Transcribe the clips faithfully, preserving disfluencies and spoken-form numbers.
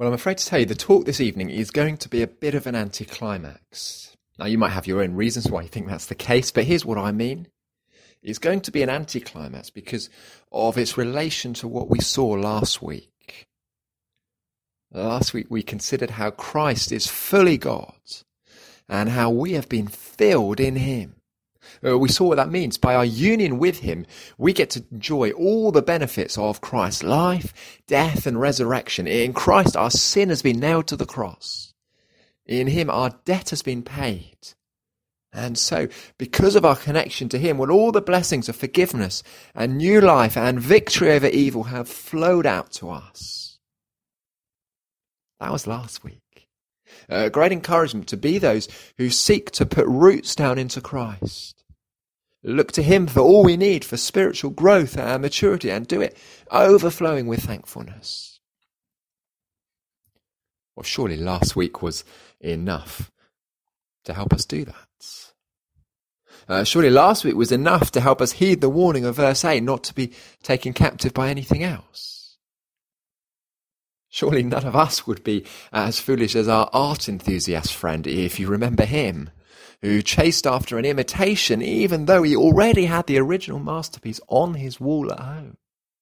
Well, I'm afraid to tell you, the talk this evening is going to be a bit of an anticlimax. Now, you might have your own reasons why you think that's the case, but here's what I mean. It's going to be an anticlimax because of its relation to what we saw last week. Last week we considered how Christ is fully God and how we have been filled in him. Uh, we saw what that means. By our union with him, we get to enjoy all the benefits of Christ's life, death and resurrection. In Christ, our sin has been nailed to the cross. In him, our debt has been paid. And so, because of our connection to him, well, all the blessings of forgiveness and new life and victory over evil have flowed out to us. That was last week. A great encouragement to be those who seek to put roots down into Christ. Look to him for all we need for spiritual growth and maturity, and do it overflowing with thankfulness. Well, surely last week was enough to help us do that. Uh, surely last week was enough to help us heed the warning of verse eight, not to be taken captive by anything else. Surely none of us would be as foolish as our art enthusiast friend, if you remember him, who chased after an imitation even though he already had the original masterpiece on his wall at home.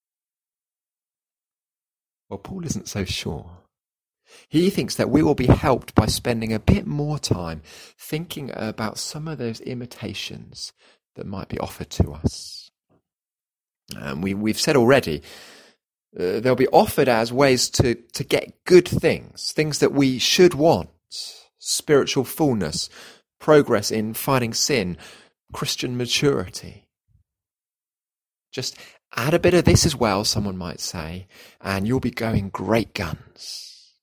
Well, Paul isn't so sure. He thinks that we will be helped by spending a bit more time thinking about some of those imitations that might be offered to us. And we, we've said already, Uh, they'll be offered as ways to, to get good things, things that we should want, spiritual fullness, progress in fighting sin, Christian maturity. Just add a bit of this as well, someone might say, and you'll be going great guns.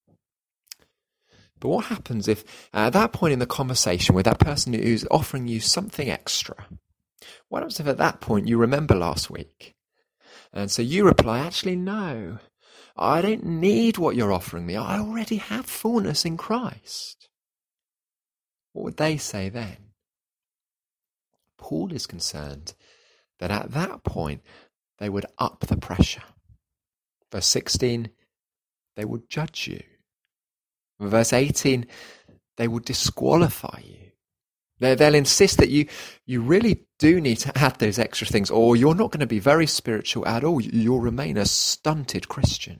But what happens if at that point in the conversation with that person who's offering you something extra, what happens if at that point you remember last week? And so you reply, actually, no, I don't need what you're offering me. I already have fullness in Christ. What would they say then? Paul is concerned that at that point, they would up the pressure. Verse sixteen, they would judge you. Verse eighteen, they would disqualify you. They'll insist that you, you really do need to add those extra things, or you're not going to be very spiritual at all. You'll remain a stunted Christian.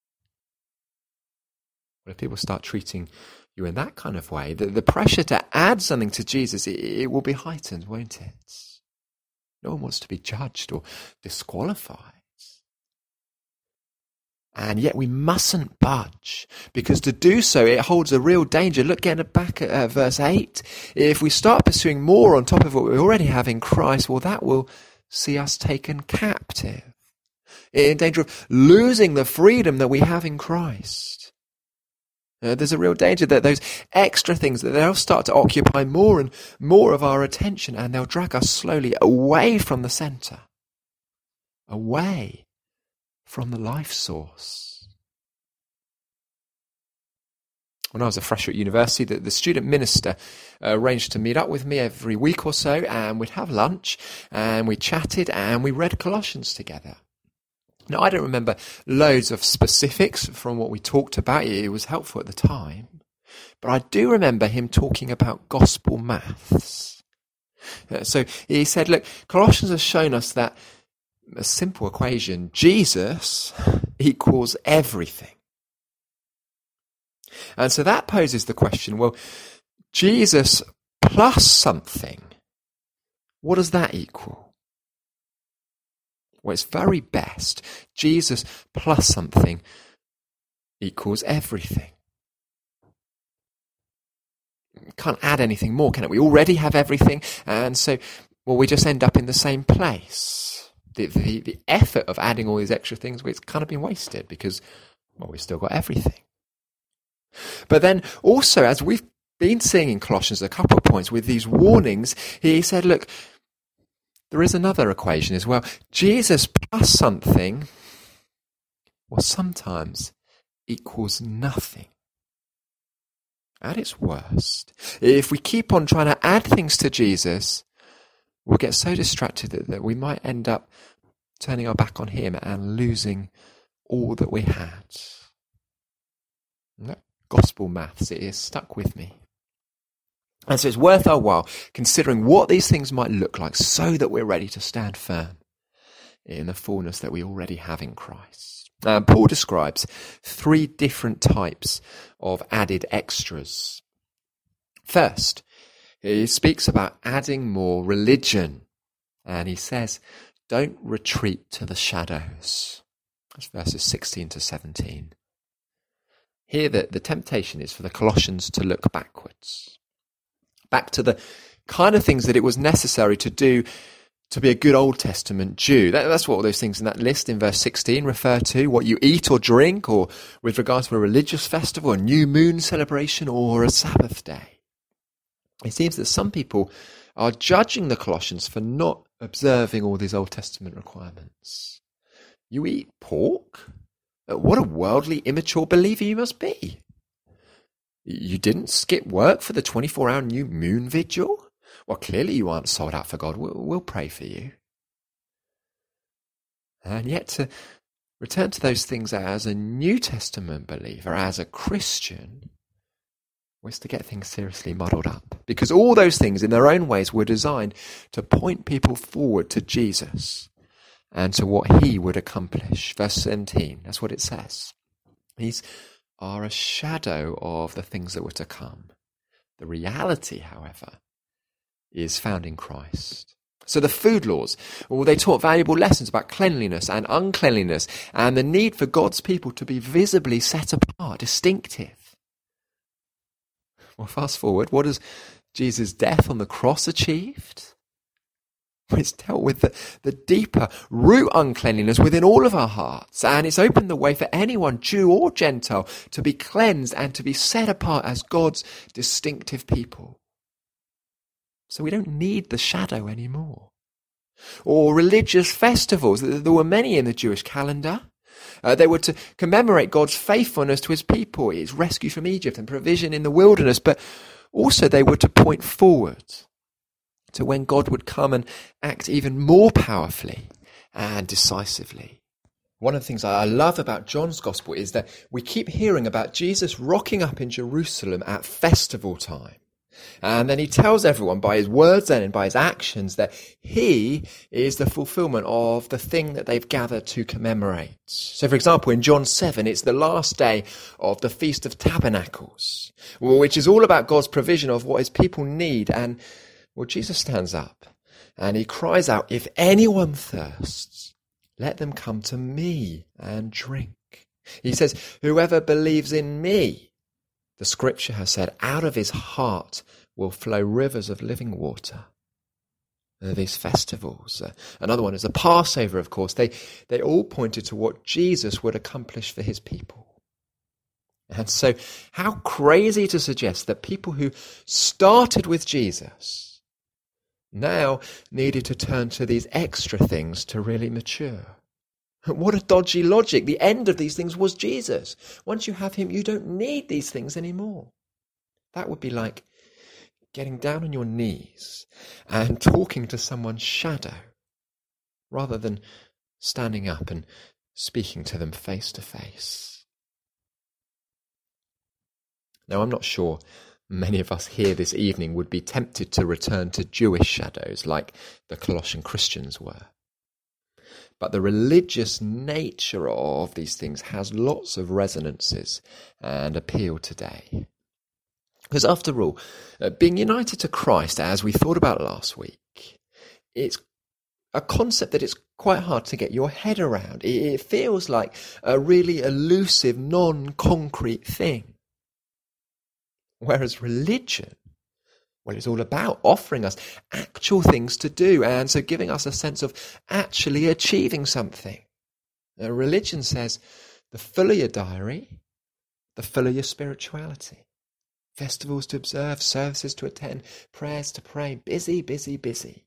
Well, if people start treating you in that kind of way, the, the pressure to add something to Jesus, it, it will be heightened, won't it? No one wants to be judged or disqualified. And yet we mustn't budge, because to do so, it holds a real danger. Look, getting back at uh, verse eight. If we start pursuing more on top of what we already have in Christ, well, that will see us taken captive, in danger of losing the freedom that we have in Christ. Uh, there's a real danger that those extra things, that they'll start to occupy more and more of our attention, and they'll drag us slowly away from the centre, away from the life source. When I was a fresher at university, the, the student minister uh, arranged to meet up with me every week or so, and we'd have lunch, and we chatted, and we read Colossians together. Now, I don't remember loads of specifics from what we talked about. It was helpful at the time. But I do remember him talking about gospel maths. Uh, so he said, look, Colossians has shown us that a simple equation, Jesus equals everything. And so that poses the question, well, Jesus plus something, what does that equal? Well, it's very best. Jesus plus something equals everything. Can't add anything more, can it? We already have everything, and so, well, we just end up in the same place. The, the, the effort of adding all these extra things, well, it's kind of been wasted because, well, we've still got everything. But then also, as we've been seeing in Colossians a couple of points with these warnings, he said, look, there is another equation as well. Jesus plus something, well, sometimes equals nothing. At its worst, if we keep on trying to add things to Jesus, we'll get so distracted that, that we might end up turning our back on him and losing all that we had. No, gospel maths, it is stuck with me. And so it's worth our while considering what these things might look like so that we're ready to stand firm in the fullness that we already have in Christ. Uh, Paul describes three different types of added extras. First, he speaks about adding more religion. And he says, don't retreat to the shadows. That's verses sixteen to seventeen. Here the, the temptation is for the Colossians to look backwards. Back to the kind of things that it was necessary to do to be a good Old Testament Jew. That, that's what all those things in that list in verse sixteen refer to. What you eat or drink, or with regards to a religious festival, a new moon celebration, or a Sabbath day. It seems that some people are judging the Colossians for not observing all these Old Testament requirements. You eat pork? What a worldly, immature believer you must be. You didn't skip work for the twenty-four hour new moon vigil? Well, clearly you aren't sold out for God. We'll, we'll pray for you. And yet to return to those things as a New Testament believer, as a Christian, was to get things seriously muddled up. Because all those things in their own ways were designed to point people forward to Jesus and to what he would accomplish. Verse seventeen, that's what it says. These are a shadow of the things that were to come. The reality, however, is found in Christ. So the food laws, well, they taught valuable lessons about cleanliness and uncleanliness and the need for God's people to be visibly set apart, distinctive. Well, fast forward, what has Jesus' death on the cross achieved? It's dealt with the, the deeper root uncleanliness within all of our hearts, and it's opened the way for anyone, Jew or Gentile, to be cleansed and to be set apart as God's distinctive people. So we don't need the shadow anymore. Or religious festivals. There were many in the Jewish calendar. Uh, they were to commemorate God's faithfulness to his people, his rescue from Egypt and provision in the wilderness, but also they were to point forward to when God would come and act even more powerfully and decisively. One of the things I love about John's Gospel is that we keep hearing about Jesus rocking up in Jerusalem at festival time. And then he tells everyone by his words and by his actions that he is the fulfillment of the thing that they've gathered to commemorate. So, for example, in John seven, it's the last day of the Feast of Tabernacles, which is all about God's provision of what his people need. And, well, Jesus stands up and he cries out, "If anyone thirsts, let them come to me and drink." He says, "Whoever believes in me," the scripture has said, "out of his heart will flow rivers of living water." Uh, these festivals. Uh, another one is the Passover, of course. They, they all pointed to what Jesus would accomplish for his people. And so how crazy to suggest that people who started with Jesus now needed to turn to these extra things to really mature. What a dodgy logic. The end of these things was Jesus. Once you have him, you don't need these things anymore. That would be like getting down on your knees and talking to someone's shadow rather than standing up and speaking to them face to face. Now, I'm not sure many of us here this evening would be tempted to return to Jewish shadows like the Colossian Christians were. But the religious nature of these things has lots of resonances and appeal today. Because after all, uh, being united to Christ, as we thought about last week, it's a concept that it's quite hard to get your head around. It, it feels like a really elusive, non-concrete thing. Whereas religion, well, it's all about offering us actual things to do, and so giving us a sense of actually achieving something. Now, religion says, the fuller your diary, the fuller your spirituality. Festivals to observe, services to attend, prayers to pray, busy, busy, busy.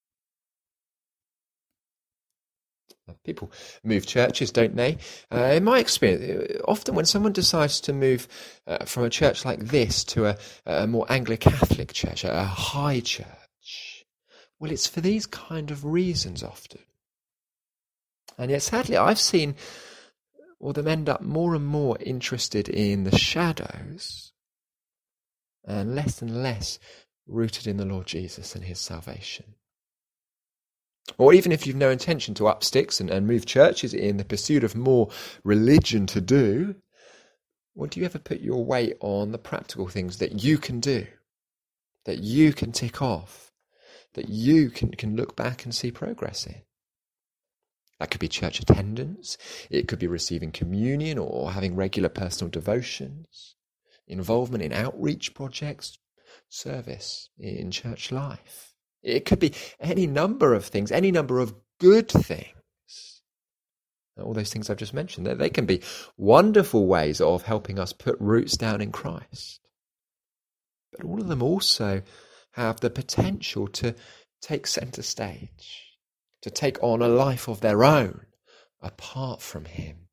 People move churches, don't they? Uh, in my experience, often when someone decides to move uh, from a church like this to a, a more Anglo-Catholic church, a high church, well, it's for these kind of reasons often. And yet, sadly, I've seen or them end up more and more interested in the shadows and less and less rooted in the Lord Jesus and his salvation. Or even if you've no intention to up sticks and, and move churches in the pursuit of more religion to do, well, do you ever put your weight on the practical things that you can do, that you can tick off, that you can, can look back and see progress in? That could be church attendance, it could be receiving communion or having regular personal devotions, involvement in outreach projects, service in church life. It could be any number of things, any number of good things. All those things I've just mentioned, they can be wonderful ways of helping us put roots down in Christ. But all of them also have the potential to take centre stage, to take on a life of their own apart from him.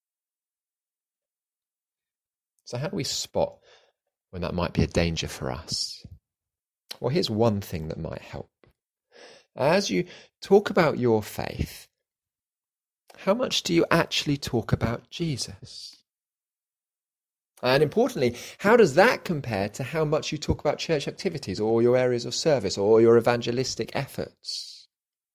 So how do we spot when that might be a danger for us? Well, here's one thing that might help. As you talk about your faith, how much do you actually talk about Jesus? And importantly, how does that compare to how much you talk about church activities or your areas of service or your evangelistic efforts?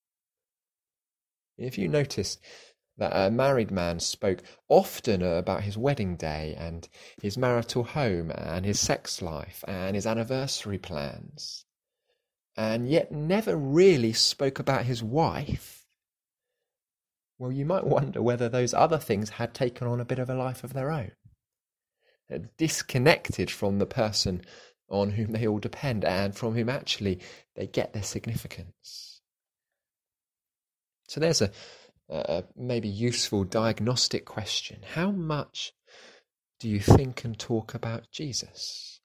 If you notice that a married man spoke often about his wedding day and his marital home and his sex life and his anniversary plans, and yet never really spoke about his wife, well, you might wonder whether those other things had taken on a bit of a life of their own, disconnected from the person on whom they all depend and from whom actually they get their significance. So there's a, a maybe useful diagnostic question. How much do you think and talk about Jesus?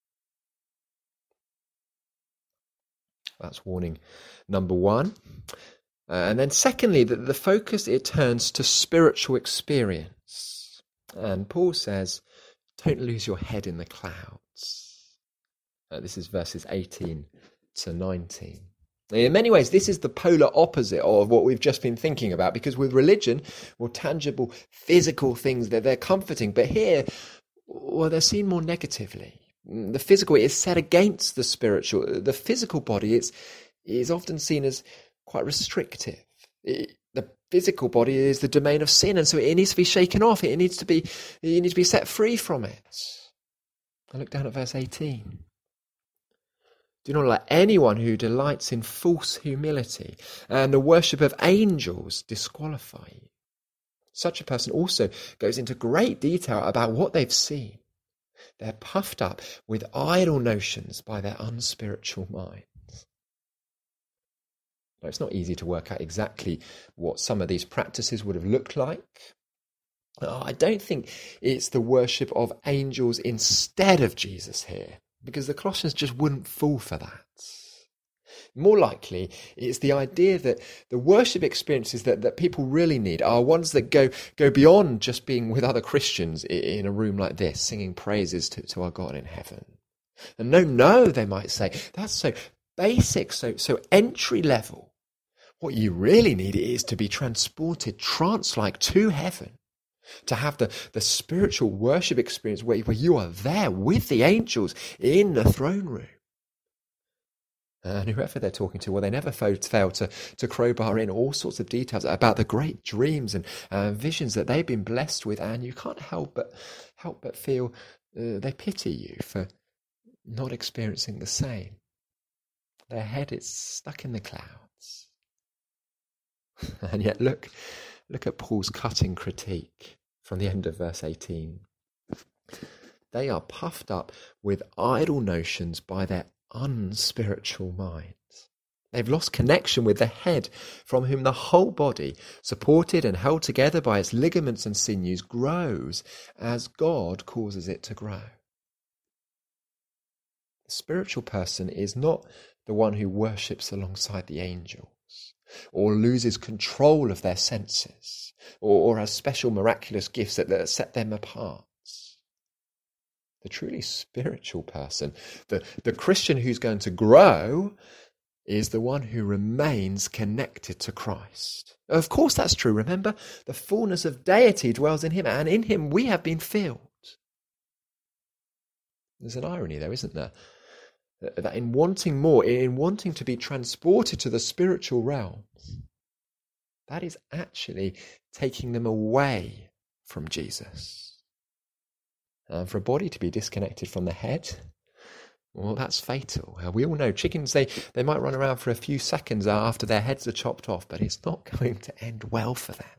That's warning number one. Uh, and then secondly, that the focus, it turns to spiritual experience. And Paul says, don't lose your head in the clouds. Uh, this is verses eighteen to nineteen. In many ways, this is the polar opposite of what we've just been thinking about, because with religion, well, tangible, physical things, they're, they're comforting. But here, well, they're seen more negatively. The physical is set against the spiritual. The physical body is, is often seen as quite restrictive. It, the physical body is the domain of sin, and so it needs to be shaken off. It needs to be, it needs to be set free from it. I look down at verse eighteen. Do not let anyone who delights in false humility and the worship of angels disqualify you. Such a person also goes into great detail about what they've seen. They're puffed up with idle notions by their unspiritual minds. Now, it's not easy to work out exactly what some of these practices would have looked like. I don't think it's the worship of angels instead of Jesus here, because the Colossians just wouldn't fall for that. More likely, it's the idea that the worship experiences that, that people really need are ones that go go beyond just being with other Christians in a room like this, singing praises to, to our God in heaven. And no, no, they might say, that's so basic, so so entry level. What you really need is to be transported trance-like to heaven, to have the, the spiritual worship experience where, where you are there with the angels in the throne room. And whoever they're talking to, well, they never fail to, to crowbar in all sorts of details about the great dreams and uh, visions that they've been blessed with, and you can't help but help but feel uh, they pity you for not experiencing the same. Their head is stuck in the clouds. And yet look, look at Paul's cutting critique from the end of verse eighteen. They are puffed up with idle notions by their unspiritual minds. They've lost connection with the head, from whom the whole body, supported and held together by its ligaments and sinews, grows as God causes it to grow. The spiritual person is not the one who worships alongside the angels, or loses control of their senses, or, or has special miraculous gifts that, that set them apart. The truly spiritual person, the, the Christian who's going to grow, is the one who remains connected to Christ. Of course that's true. Remember, the fullness of deity dwells in him, and in him we have been filled. There's an irony there, isn't there? That in wanting more, in wanting to be transported to the spiritual realms, that is actually taking them away from Jesus. And for a body to be disconnected from the head, well, that's fatal. We all know chickens, they, they might run around for a few seconds after their heads are chopped off, but it's not going to end well for them.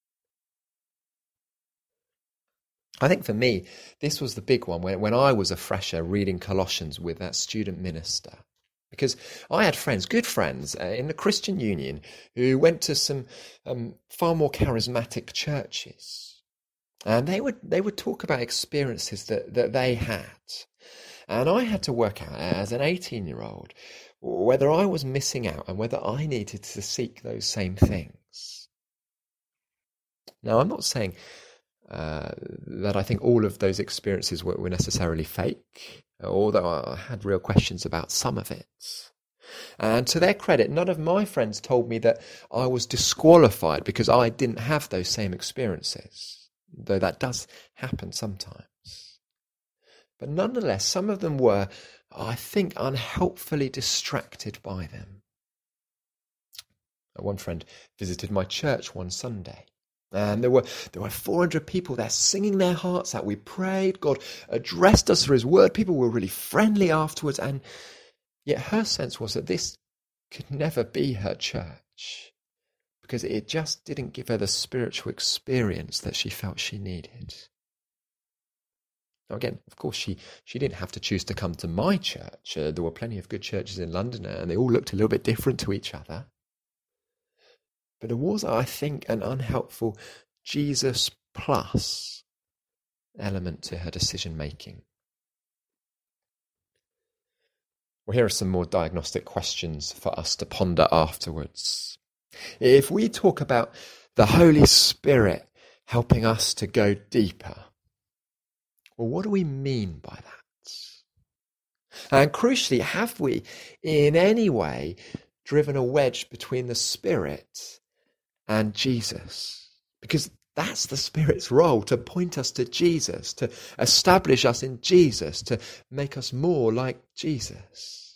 I think for me, this was the big one when, when I was a fresher reading Colossians with that student minister. Because I had friends, good friends, uh, in the Christian Union who went to some um, far more charismatic churches. And they would they would talk about experiences that, that they had. And I had to work out as an eighteen-year-old whether I was missing out and whether I needed to seek those same things. Now, I'm not saying uh, that I think all of those experiences were, were necessarily fake, although I had real questions about some of it. And to their credit, none of my friends told me that I was disqualified because I didn't have those same experiences, though that does happen sometimes. But nonetheless, some of them were, I think, unhelpfully distracted by them. One friend visited my church one Sunday, and there were there were four hundred people there singing their hearts out. We prayed, God addressed us through his word. People were really friendly afterwards, and yet her sense was that this could never be her church because it just didn't give her the spiritual experience that she felt she needed. Now again, of course, she, she didn't have to choose to come to my church. Uh, there were plenty of good churches in London, and they all looked a little bit different to each other. But there was, I think, an unhelpful Jesus plus element to her decision-making. Well, here are some more diagnostic questions for us to ponder afterwards. If we talk about the Holy Spirit helping us to go deeper, well, what do we mean by that? And crucially, have we in any way driven a wedge between the Spirit and Jesus? Because that's the Spirit's role, to point us to Jesus, to establish us in Jesus, to make us more like Jesus.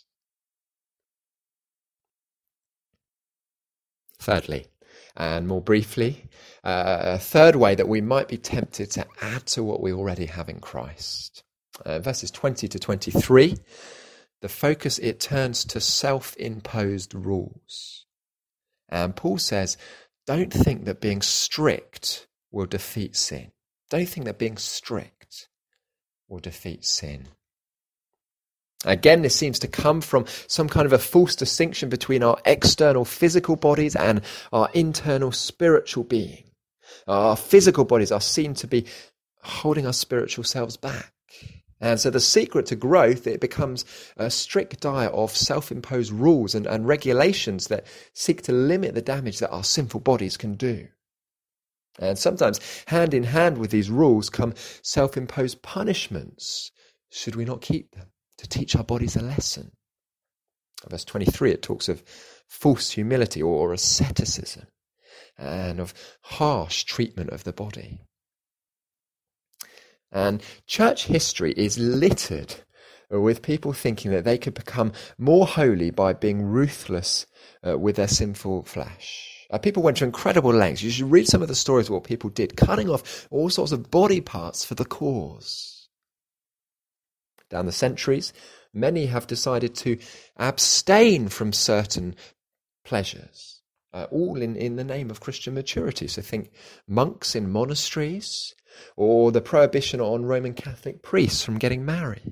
Thirdly, and more briefly, uh, a third way that we might be tempted to add to what we already have in Christ. Uh, verses twenty to twenty-three, the focus, it turns to self-imposed rules. And Paul says, don't think that being strict will defeat sin. Don't think that being strict will defeat sin. Again, this seems to come from some kind of a false distinction between our external physical bodies and our internal spiritual being. Our physical bodies are seen to be holding our spiritual selves back. And so the secret to growth, it becomes a strict diet of self-imposed rules and, and regulations that seek to limit the damage that our sinful bodies can do. And sometimes, hand in hand with these rules, come self-imposed punishments, should we not keep them, to teach our bodies a lesson. Verse twenty-three, it talks of false humility or asceticism and of harsh treatment of the body. And church history is littered with people thinking that they could become more holy by being ruthless uh, with their sinful flesh. Uh, people went to incredible lengths. You should read some of the stories of what people did, cutting off all sorts of body parts for the cause. Down the centuries, many have decided to abstain from certain pleasures, uh, all in, in the name of Christian maturity. So think monks in monasteries, or the prohibition on Roman Catholic priests from getting married.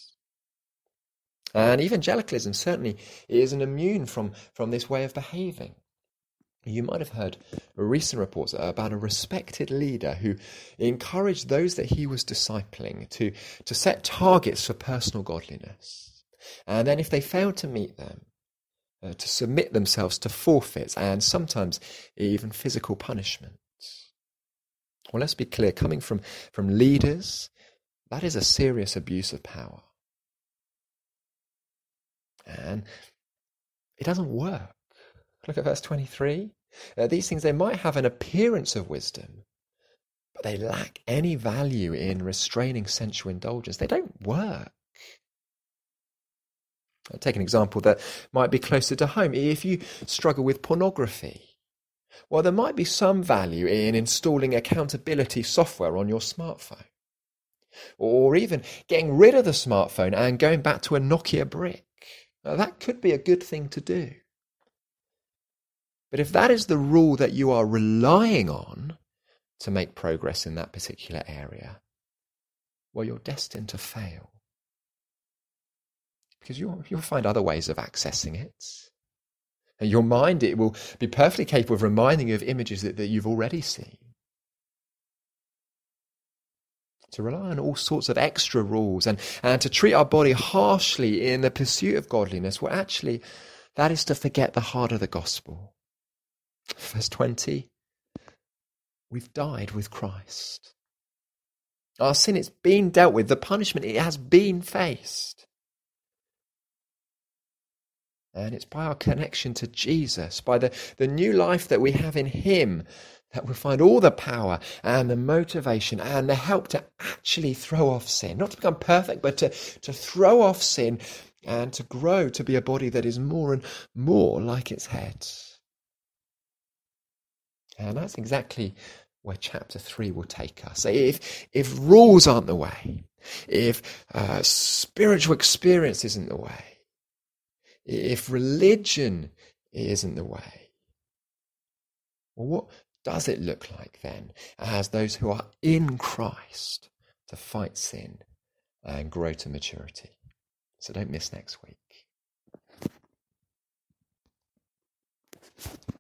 And evangelicalism certainly isn't immune from, from this way of behaving. You might have heard recent reports about a respected leader who encouraged those that he was discipling to, to set targets for personal godliness. And then if they failed to meet them, uh, to submit themselves to forfeits and sometimes even physical punishment. Well, let's be clear, coming from, from leaders, that is a serious abuse of power. And it doesn't work. Look at verse twenty-three. Uh, these things, they might have an appearance of wisdom, but they lack any value in restraining sensual indulgence. They don't work. I'll take an example that might be closer to home. If you struggle with pornography, well, there might be some value in installing accountability software on your smartphone, or even getting rid of the smartphone and going back to a Nokia brick. Now, that could be a good thing to do. But if that is the rule that you are relying on to make progress in that particular area, well, you're destined to fail. Because you'll, you'll find other ways of accessing it. And your mind, it will be perfectly capable of reminding you of images that, that you've already seen. To rely on all sorts of extra rules and, and to treat our body harshly in the pursuit of godliness, well, actually, that is to forget the heart of the gospel. Verse twenty, we've died with Christ. Our sin, it's been dealt with. The punishment, it has been faced. And it's by our connection to Jesus, by the, the new life that we have in him, that we'll find all the power and the motivation and the help to actually throw off sin. Not to become perfect, but to, to throw off sin and to grow to be a body that is more and more like its head. And that's exactly where chapter three will take us. If, if rules aren't the way, if uh, spiritual experience isn't the way, if religion isn't the way, well, what does it look like then as those who are in Christ to fight sin and grow to maturity? So don't miss next week.